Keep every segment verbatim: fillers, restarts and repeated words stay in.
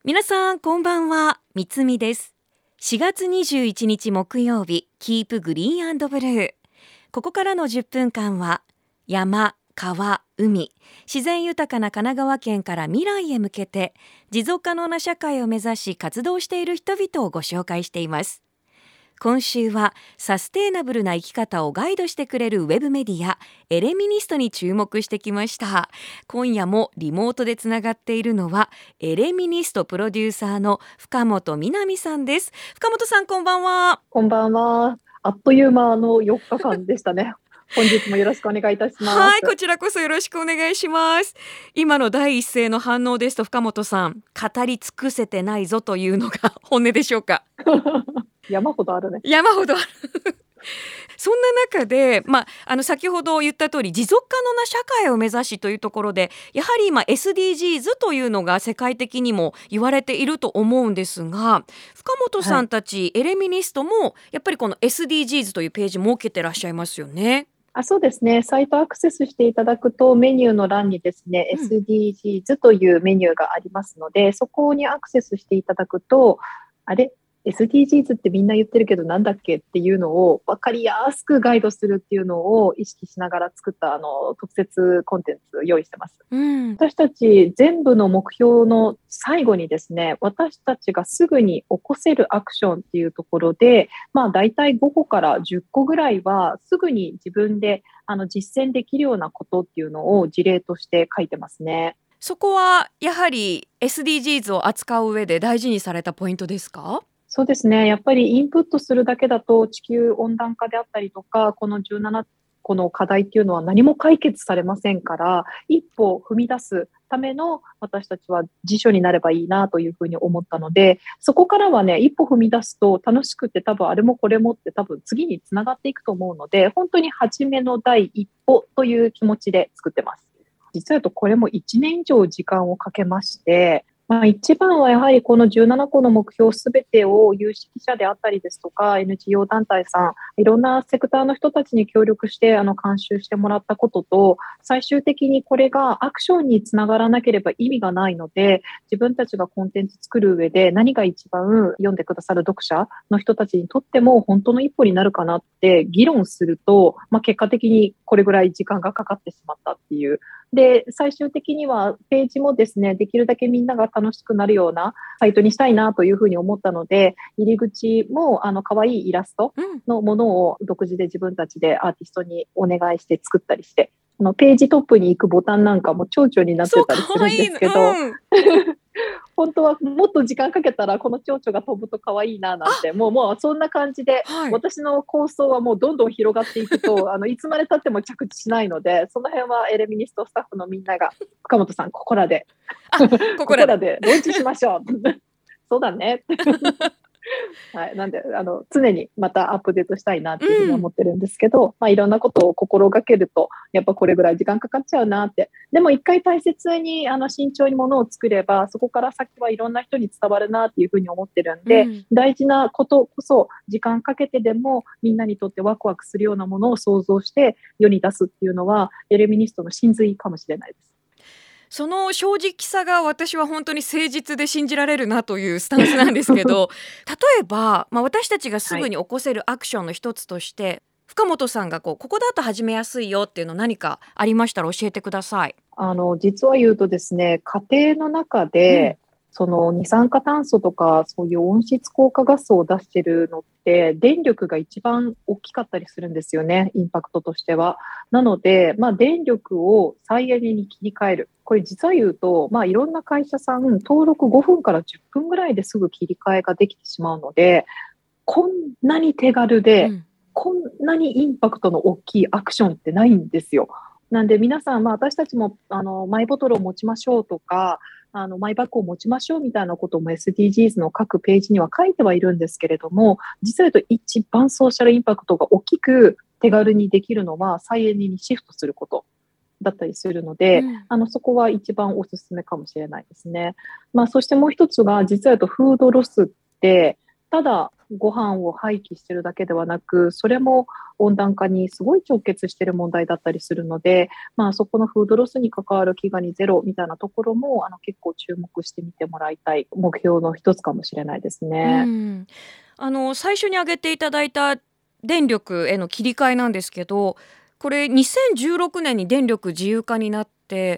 皆さんこんばんは、みつみです。しがつにじゅういちにち木曜日、キープグリーン&ブルー。ここからのじゅっぷんかんは山、川、海、自然豊かな神奈川県から未来へ向けて持続可能な社会を目指し活動している人々をご紹介しています。今週はサステイナブルな生き方をガイドしてくれるウェブメディアエレミニストに注目してきました。今夜もリモートでつながっているのはエレミニストプロデューサーの深本みなみさんです。深本さん、こんばんは。 こんばんは。あっという間のよっかかんでしたね。本日もよろしくお願いいたします。 はい、こちらこそよろしくお願いします。今の第一声の反応ですと、深本さん、語り尽くせてないぞというのが本音でしょうか？ 山ほどあるね。 山ほどあるそんな中で、まあ、あの先ほど言った通り持続可能な社会を目指しというところで、やはり今 エスディージーズ というのが世界的にも言われていると思うんですが、深本さんたち、はい、エレミニストもやっぱりこの エスディージーズ というページ設けてらっしゃいますよね。 あ、そうですね。サイトアクセスしていただくとメニューの欄にですね、うん、エスディージーズ というメニューがありますので、そこにアクセスしていただくと、あれエスディージーズ ってみんな言ってるけどなんだっけっていうのを分かりやすくガイドするっていうのを意識しながら作ったあの特設コンテンツ用意してます、うん、私たち全部の目標の最後にですね、私たちがすぐに起こせるアクションっていうところで、まあだいたいごこからじゅっこぐらいはすぐに自分であの実践できるようなことっていうのを事例として書いてますね。 そこはやはり エスディージーズ を扱う上で大事にされたポイントですか？ そうですね。やっぱりインプットするだけだと地球温暖化であったりとか、このじゅうななこの課題っていうのは何も解決されませんから、一歩踏み出すための私たちは辞書になればいいなというふうに思ったので、そこからはね、一歩踏み出すと楽しくて多分あれもこれもって多分次につながっていくと思うので、本当に初めの第一歩という気持ちで作ってます。実は言うとこれもいちねん以上時間をかけまして、まあ、一番はやはりこのじゅうななこの目標すべてを有識者であったりですとか エヌジーオー 団体さん、いろんなセクターの人たちに協力してあの監修してもらったことと、最終的にこれがアクションにつながらなければ意味がないので、自分たちがコンテンツ作る上で何が一番読んでくださる読者の人たちにとっても本当の一歩になるかなって議論すると、まあ、結果的にこれぐらい時間がかかってしまったっていう。で、最終的にはページもですね、できるだけみんなが楽しくなるようなサイトにしたいなというふうに思ったので、入り口もあの可愛いイラストのものを独自で自分たちでアーティストにお願いして作ったりして、あのページトップに行くボタンなんかも蝶々になってたりするんですけど、うん、本当はもっと時間かけたらこの蝶々が飛ぶと可愛いななんて、もうもうそんな感じで、はい、私の構想はもうどんどん広がっていくとあのいつまで経っても着地しないので、その辺はエレミニストスタッフのみんなが深本さんここらでここらでローンチしましょうそうだねはい、なんであの常にまたアップデートしたいなっていうふうに思ってるんですけど、うん、まあ、いろんなことを心がけるとやっぱこれぐらい時間かかっちゃうなって。でも一回大切にあの慎重にものを作ればそこから先はいろんな人に伝わるなっていうふうに思ってるんで、うん、大事なことこそ時間かけてでもみんなにとってワクワクするようなものを想像して世に出すっていうのはエレミニストの真髄かもしれないです。 その正直さが私は本当に誠実で信じられるなというスタンスなんですけど例えば、まあ、私たちがすぐに起こせるアクションの一つとして、はい、深本さんがこうここだと始めやすいよっていうの何かありましたら教えてください。 あの実は言うとですね、家庭の中で、うん、その二酸化炭素とかそういう温室効果ガスを出しているのって電力が一番大きかったりするんですよね、インパクトとしては。なので、まあ、電力を再エネに切り替える、これ実は言うと、まあ、いろんな会社さん登録ごふんからじゅっぷんぐらいですぐ切り替えができてしまうので、こんなに手軽で、うん、こんなにインパクトの大きいアクションってないんですよ。なんで皆さん、まあ、私たちもあのマイボトルを持ちましょうとかあのマイバッグを持ちましょうみたいなことも エスディージーズ の各ページには書いてはいるんですけれども、実は言うと一番ソーシャルインパクトが大きく手軽にできるのは再エネにシフトすることだったりするので、うん、あのそこは一番おすすめかもしれないですね。まあ、そしてもう一つが実は言うとフードロスってただご飯を廃棄してるだけではなく、それも温暖化にすごい直結している問題だったりするので、まあ、そこのフードロスに関わる飢餓にゼロみたいなところもあの結構注目してみてもらいたい目標の一つかもしれないですうね。 ん、あの最初に挙げていただいた電力への切り替えなんですけど、これにせんじゅうろくねんに電力自由化になって、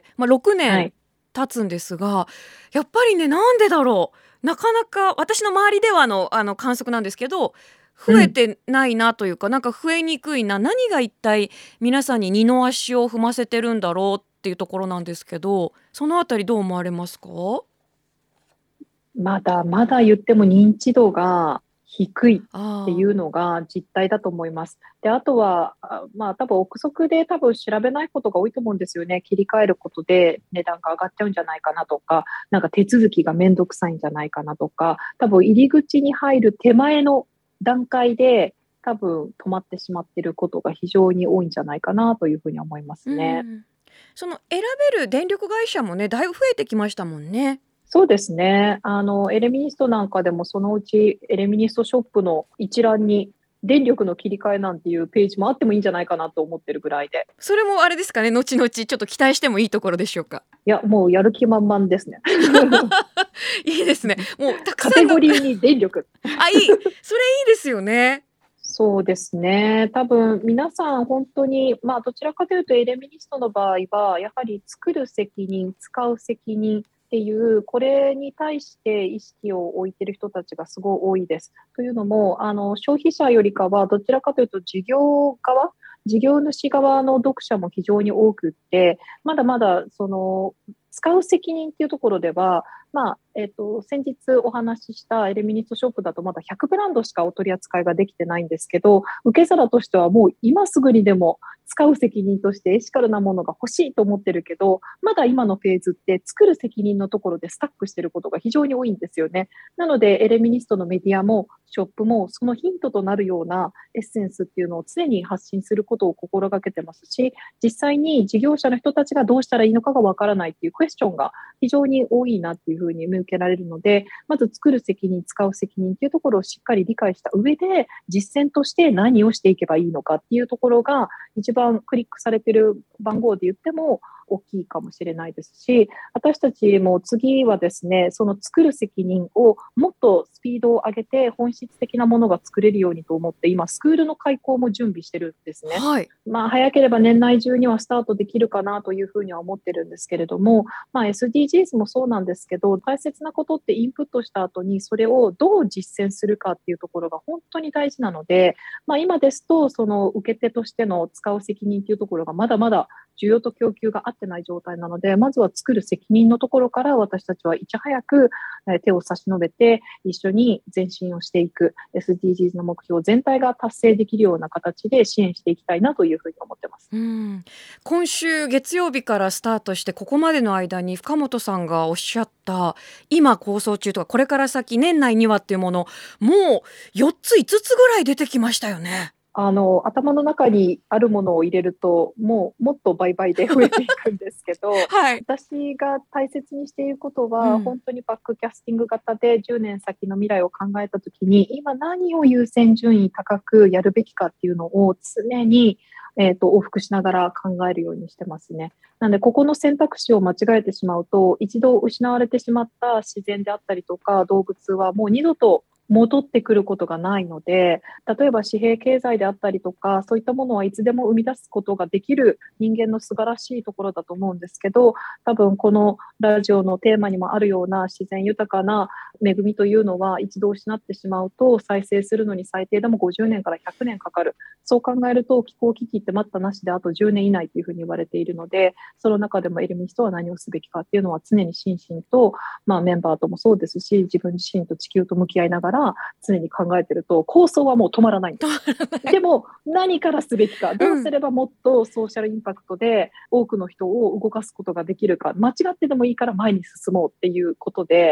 まあ、ろくねんはい経つんですが、やっぱりね、なんでだろう、なかなか私の周りではの、あの観測なんですけど、増えうんてないなというか、なんか増えにくいな、何が一体皆さんに二の足を踏ませてるんだろうっていうところなんですけど、そのあたりどう思われますか？ まだまだ言っても認知度が低いっていあうのが実態だと思います。で、あとは、あまあ多分憶測で多分調べないことが多いと思うんですよね。切り替えることで値段が上がっちゃうんじゃないかなとか、なんか手続きがめんどくさいんじゃないかなとか、多分入り口に入る手前の段階で多分止まってしまっていることが非常に多いんじゃないかなというふうに思いまー、うすね。 ん、その選べる電力会社もね、だいぶ増えてきましたもんね。 そうですね。あの、エレミニストなんかでもそのうちエレミニストショップの一覧に電力の切り替えなんていうページもあってもいいんじゃないかなと思ってるぐらいで。 それもあれですかね、後々ちょっと期待してもいいところでしょうか？ いや、もうやる気満々ですね。 いいですね。もうたくカさんのテゴリーに電力。 あ、いい。それいいですよね。 そうですね。多分皆さん本当に、まあどちらかというとエレミニストの場合は、やはり作る責任、使う責任っていう、これに対して意識を置いている人たちがすごい多いです。というのも、あの消費者よりかはどちらかというと事業側、事業主側の読者も非常に多くって、まだまだその使う責任っていうところでは、まあえっと、先日お話ししたエレミニストショップだとまだひゃくブランドしかお取り扱いができてないんですけど、受け皿としてはもう今すぐにでも使う責任としてエシカルなものが欲しいと思ってるけど、まだ今のフェーズって作る責任のところでスタックしてることが非常に多いんですよね。なのでエレミニストのメディアもショップもそのヒントとなるようなエッセンスっていうのを常に発信することを心がけてますし、実際に事業者の人たちがどうしたらいいのかがわからないっていうクエスチョンが非常に多いなっていうふうに見受けられるので、まず作る責任、使う責任っていうところをしっかり理解した上で、実践として何をしていけばいいのかっていうところが一番クリックされている番号で言っても大きいかもしれないですし、私たちも次はですね、その作る責任をもっとスピードを上げて本質的なものが作れるようにと思って、今スクールの開講も準備してるんですね。 はい。 まあ、早ければ年内中にはスタートできるかなというふうには思ってるんですけれども、まあ、エスディージーズ もそうなんですけど、大切なことってインプットした後にそれをどう実践するかっていうところが本当に大事なので、まあ、今ですとその受け手としての使う責任っていうところがまだまだ需要と供給が合ってない状態なので、まずは作る責任のところから私たちはいち早く手を差し伸べて一緒に前進をしていく、 エスディージーズ の目標全体が達成できるような形で支援していきたいなというふうに思ってます。 うん、今週月曜日からスタートしてここまでの間に深本さんがおっしゃった今構想中とかこれから先年内にはっていうもの、もうよっついつつぐらい出てきましたよね。 あの頭の中にあるものを入れるともうもっと倍々で増えていくんですけどはい。 私が大切にしていることは、 うん、 本当にバックキャスティング型でじゅうねん先の未来を考えたときに今何を優先順位高くやるべきかっていうのを常に、えーと、往復しながら考えるようにしてますね。なのでここの選択肢を間違えてしまうと一度失われてしまった自然であったりとか動物はもう二度と戻ってくることがないので、例えば紙幣経済であったりとかそういったものはいつでも生み出すことができる人間の素晴らしいところだと思うんですけど、多分このラジオのテーマにもあるような自然豊かな恵みというのは一度失ってしまうと再生するのに最低でもごじゅうねんからひゃくねんかかる。そう考えると気候危機って待ったなしであとじゅうねん以内というふうに言われているので、その中でもエルミストは何をすべきかっていうのは常に心身と、まあ、メンバーともそうですし自分自身と地球と向き合いながら常に考えてると構想はもう止まらないんです。でも何からすべきか、どうすればもっとソーシャルインパクトで多くの人を動かすことができるか、間違ってでもいいから前に進もうっていうことで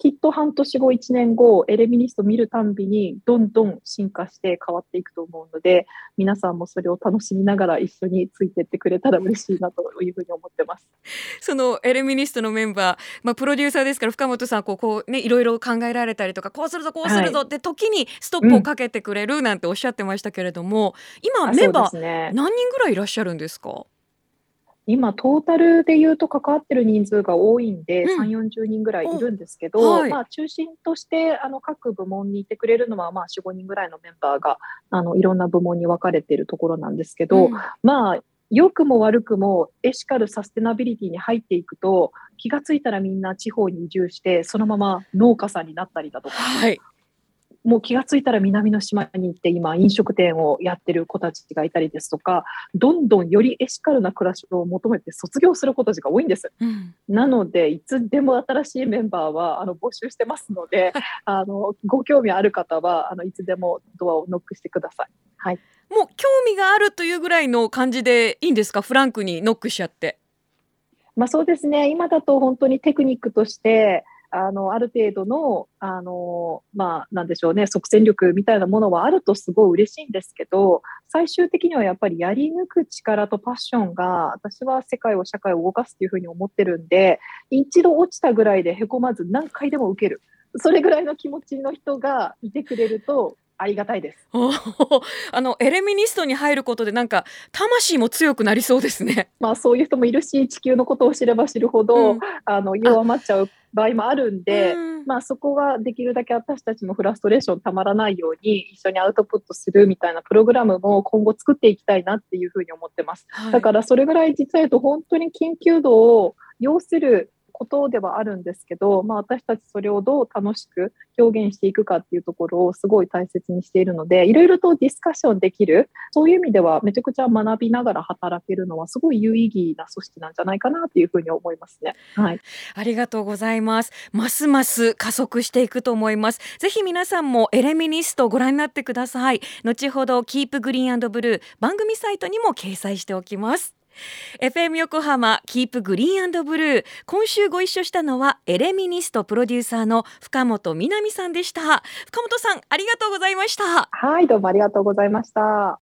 きっと半年後、いちねんご、エレミニスト見るたんびにどんどん進化して変わっていくと思うので、皆さんもそれを楽しみながら一緒についてってくれたら嬉しいなというふうに思ってます。 そのエレミニストのメンバー、まあ、プロデューサーですから深本さんこうこう、ね、いろいろ考えられたりとか、こうするぞこうするぞって時にストップをかけてくれるなんておっしゃってましたけれども、今あ、そうでメンバーすね。 何人ぐらいいらっしゃるんですか？ 今、トータルで言うと関わってる人数が多いんで、 うん。 さん、よんじゅうにんぐらいいお、 るんですけど、 はい。 まあ、中心としてあの各部門にいてくれるのは、まあ、よん、ごにんぐらいのメンバーがあのいろんな部門に分かれているところなんですけど、 うん。 まあ、良くも悪くもエシカルサステナビリティに入っていくと、気がついたらみんな地方に移住して、そのまま農家さんになったりだとか、 はい。 もう気がついたら南の島に行って今飲食店をやってる子たちがいたりですとか、どんどんよりエシカルな暮らしを求めて卒業する子たちが多いんです。 うん。 なので、いつでも新しいメンバーはあの募集してますので、あのご興味ある方はあのいつでもドアをノックしてください。はい。 もう興味があるというぐらいの感じでいいんですか？フランクにノックしちゃって。 まあ、そうですね。今だと本当にテクニックとして、あの、ある程度の、あの、まあ、なんでしょうね、即戦力みたいなものはあるとすごい嬉しいんですけど、最終的にはやっぱりやり抜く力とパッションが、私は世界を、社会を動かすっていうふうに思ってるんで、一度落ちたぐらいでへこまず何回でも受ける。それぐらいの気持ちの人がいてくれるとありがたいです。 おーあのエレミニストに入ることでなんか魂も強くなりそうですね。 まあ、そういう人もいるし、地球のことを知れば知るほど、 うん。 あの、 あ、 弱まっちゃう場合もあるんうで、 ん。 まあ、そこはできるだけ私たちもフラストレーションたまらないように、一緒にアウトプットするみたいなプログラムも今後作っていきたいなっていうふうに思ってます。 はい。 だからそれぐらい実は言うと本当に緊急度を要することではあるんですけど、まあ、私たちそれをどう楽しく表現していくかっていうところをすごい大切にしているので、いろいろとディスカッションできる、そういう意味ではめちゃくちゃ学びながら働けるのはすごい有意義な組織なんじゃないかなっていうふうに思いますね。はい。 ありがとうございます。ますます加速していくと思います。ぜひ皆さんもエレミニストをご覧になってください。後ほどキープグリーンブルー番組サイトにも掲載しておきます。エフエム 横浜キープグリーンブルー、今週ご一緒したのはエレミニストプロデューサーの深本みなみさんでした。深本さん、ありがとうございました。 はい、どうもありがとうございました。